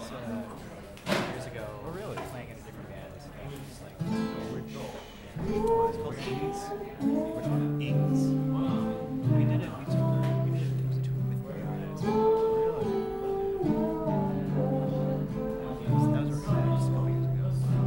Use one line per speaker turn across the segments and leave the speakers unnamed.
years ago.
Oh, really?
Playing in a different band. It's like,
Which?
it's called Ings.
Which one?
Ings. We did it. It was a tour with Grey Eyes.
Really?
That was just a couple years ago.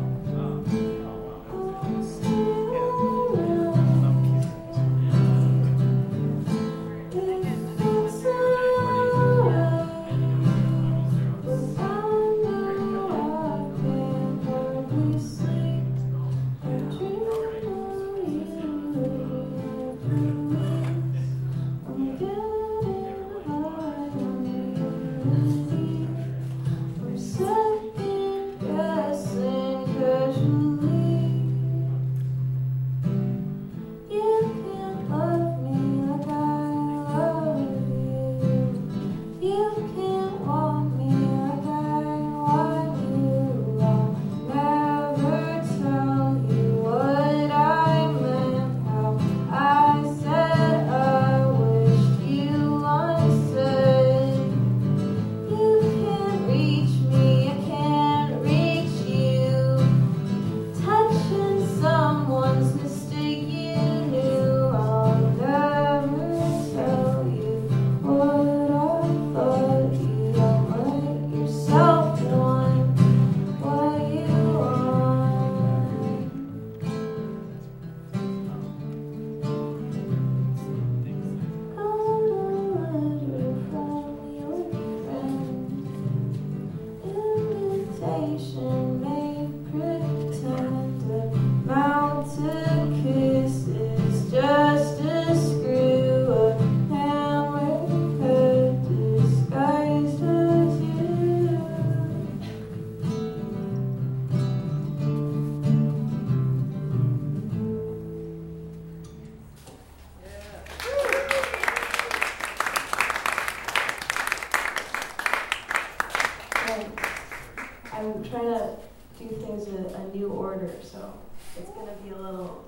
I'm trying to do things in a new order, so it's going to be a little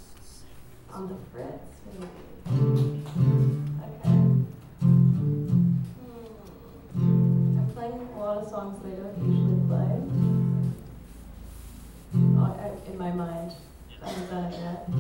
on the fritz, maybe. Okay. I'm playing a lot of songs that I don't usually play. In my mind. I haven't done it yet.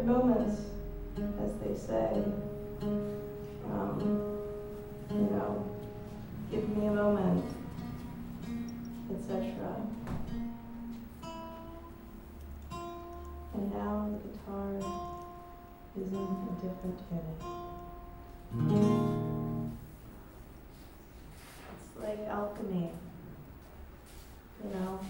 moments, as they say. You know, give me a moment, etc. And now the guitar is in a different tuning. It's like alchemy, you know.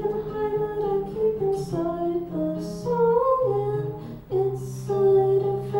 Inside the song and inside of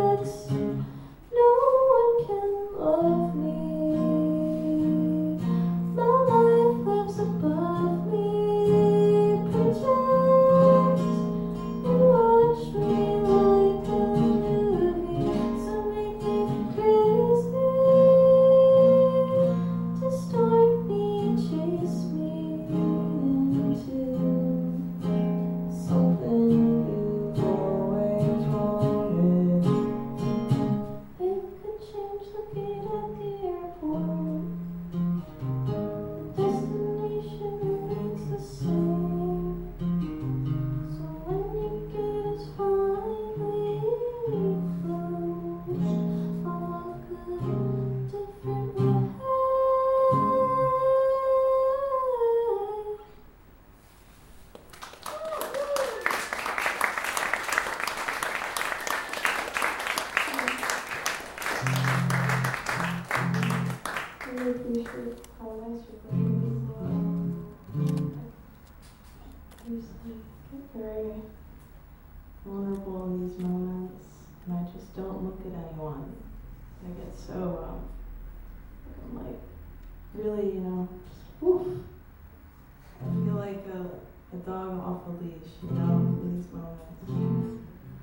get very vulnerable in these moments, and I just don't look at anyone. I get so, I'm like, really, just, woof. I feel like a dog off a leash, in these moments.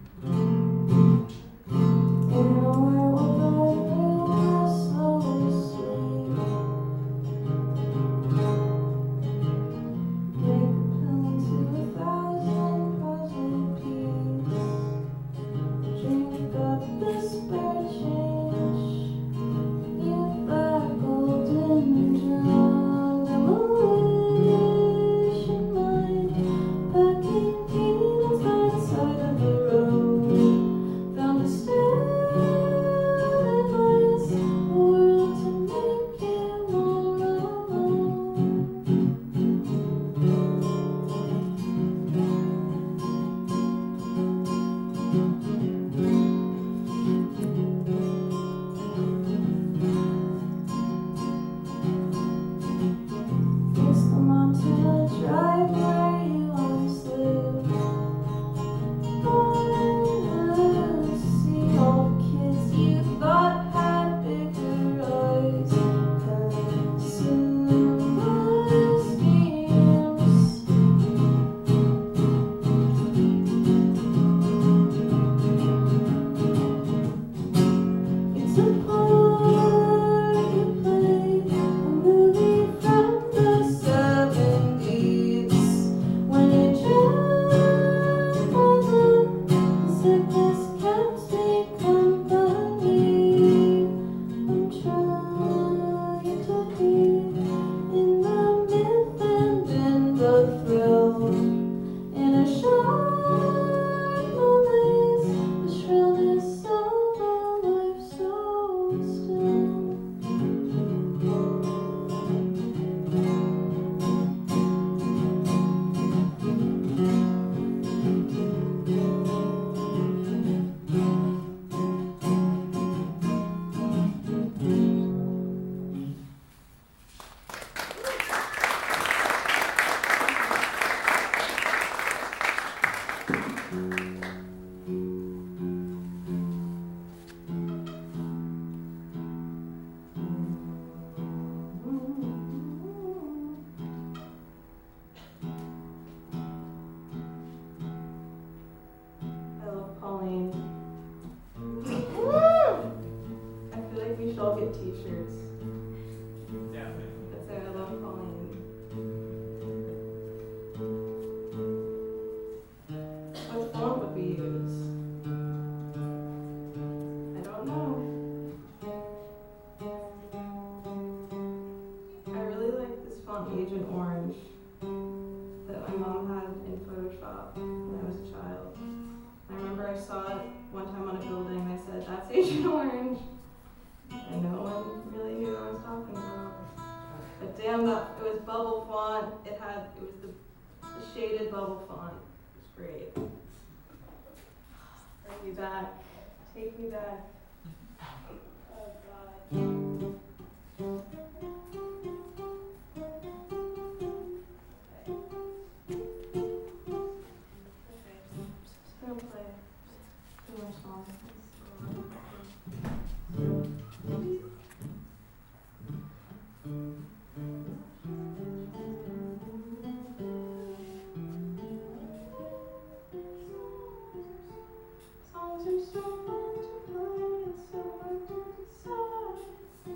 T-shirts. That's why I love Pauline. What font would we use? I don't know. I really like this font, Agent Orange, that my mom had in Photoshop when I was a child. I remember I saw it one time on a building and I said, "That's Agent Orange." And no one really knew what I was talking about. But damn, that it was bubble font. It was the shaded bubble font. It was great. Bring me back. Take me back. Oh God. Okay. Just gonna play two more songs. Songs are so fun to play, it's so hard to decide.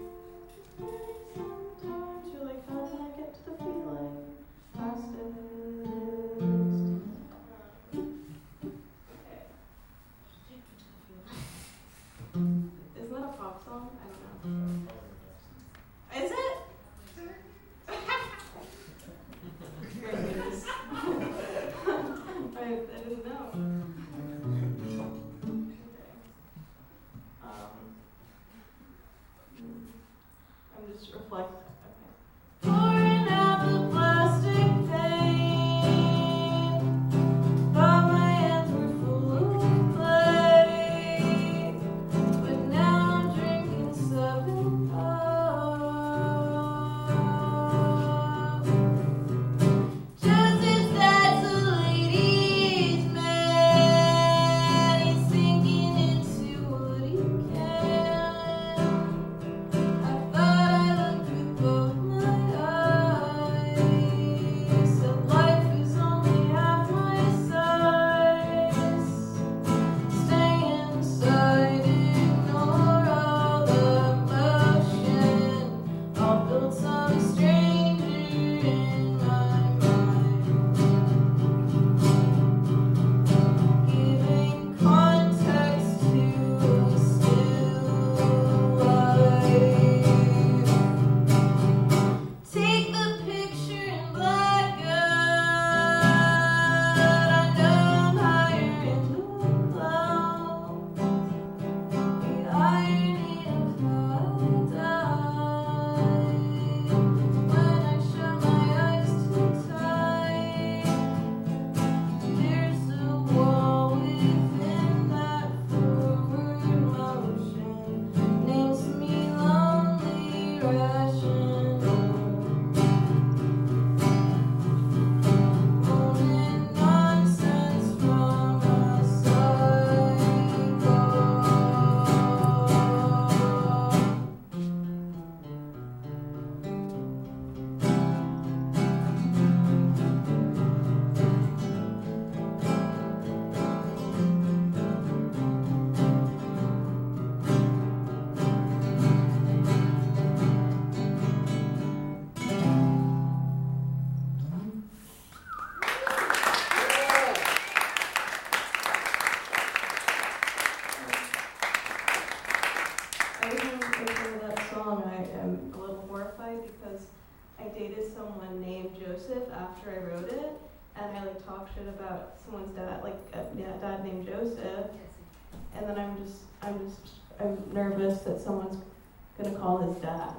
wrote it, and I like talk shit about someone's dad, like a dad named Joseph, and then I'm nervous that someone's gonna call his dad.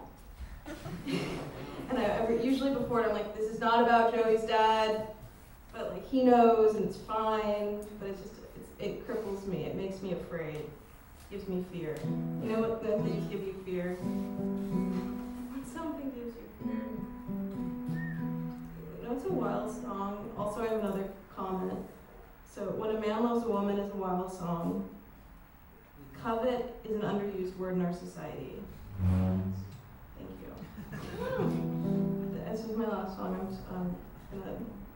And usually before it, I'm like, this is not about Joey's dad, but like he knows and it's fine, but it cripples me. It makes me afraid. It gives me fear. You know what the things give you fear? When something gives you fear. You know, it's a wild song. Also, I have another comment. So, when a man loves a woman is a wild song. Covet is an underused word in our society. Thank you. This is my last song. I'm gonna